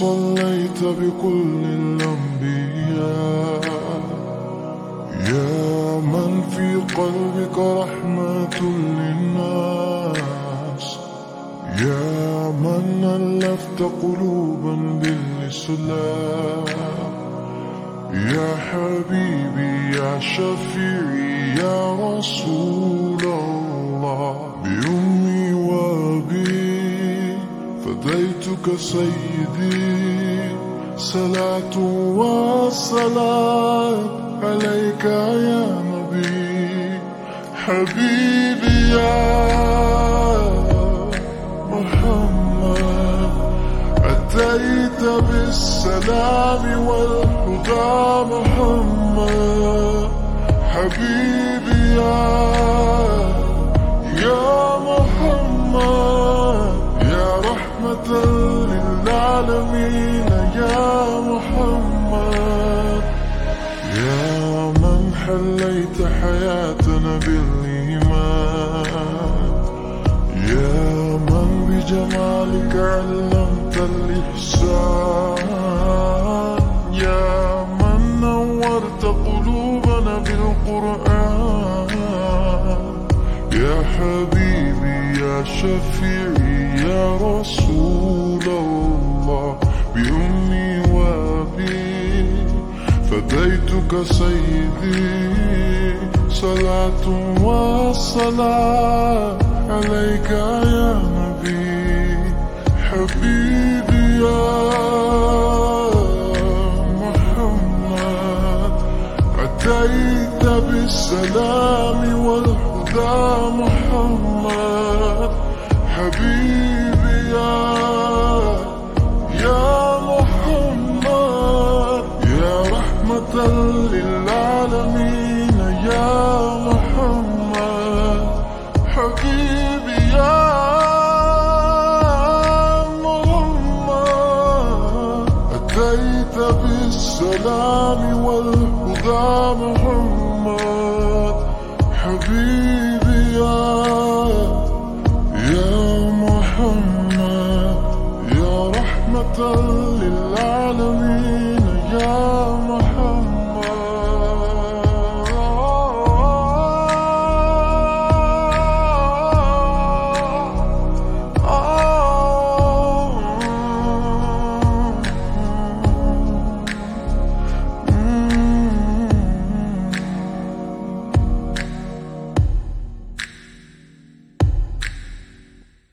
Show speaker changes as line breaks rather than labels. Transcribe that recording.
صليت بكل الأنبياء، يا من في قلبك رحمة للناس، يا من ألفت قلوبا بالإسلام، يا حبيبي يا شفيعي يا رسول الله، بأمي وأبي فديتك سيدي، صلاة والسلام عليك يا نبي. حبيبي يا محمد، أتيت بالسلام والهدى محمد. حبيبي يا محمد، يا رحمة للعالمين يا محمد، يا من حليت حياتنا بالإيمان، يا من بجمالك علمت الإحسان، يا من نورت قلوبنا بالقرآن، يا حبيبي يا شفيعي يا رسول الله، بأمي وأبي فديتك سيدي، صلاة والسلام عليك يا نبي. حبيبي يا محمد، أتيت بالسلام والهدى محمد. حبيبي يا محمد، يا رحمة للعالمين يا محمد. حبيبي يا محمد، أتيت بالسلام والهدى محمد. حبيبي يا محمد، يا رحمة للعالمين.